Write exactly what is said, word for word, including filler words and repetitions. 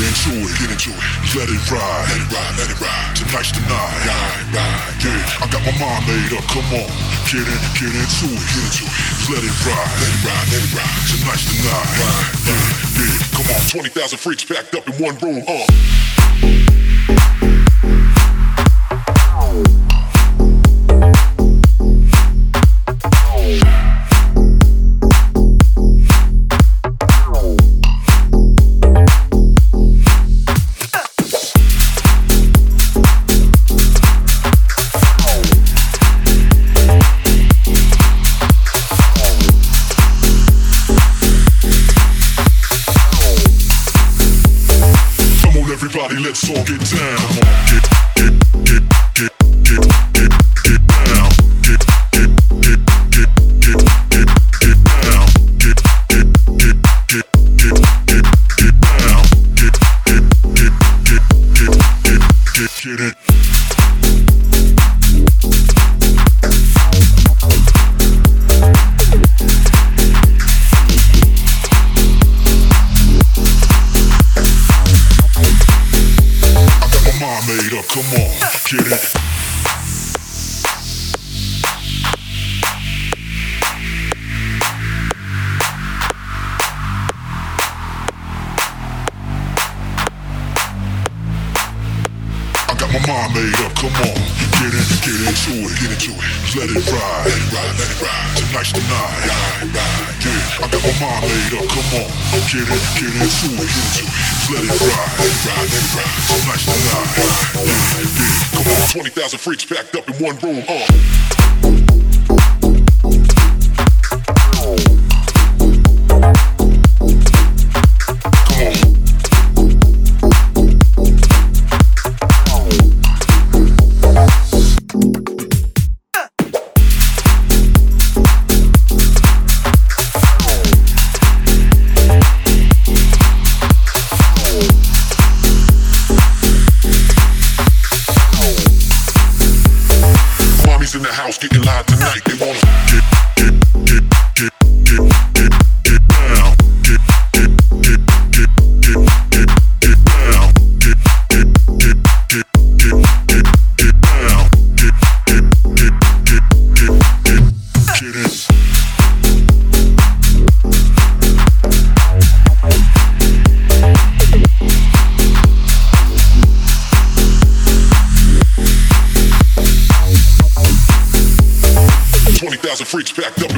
into it, get into it. Let it ride, let it ride, let it ride. Tonight's the night, ride, ride. Yeah, I got my mind made up. Come on, get in, get into it, get into it. Let it ride, let it ride, let it ride. Tonight's the night, ride, yeah, yeah. Come on, twenty thousand freaks packed up in one room. Uh. Everybody, let's all get down. Get, get, get, get, get, get, get down. Get, get, get, get, get, get, get down. Get, get, get, get, get, get, get down. Get, get, get, get, get, get, get, get it. Made up, come on, get it. I got my mind made up, come on, get in, get into it, get into it. Let it ride, let it ride, let it ride. Tonight's the night, ride, ride, yeah. I got my mind made up, come on, get in, get into it, get into it. Let it ride, let it ride, let it ride. Tonight's the night, ride, yeah, yeah. Come on, twenty thousand freaks packed up in one room, uh. In the house getting live tonight, they wanna get, get, get, get, get, get, get down. Get, get, get, get, get, get, get down. Get, get, get, get, get, get, get down. Get, get, get, get, get, get, get it. twenty thousand freaks packed up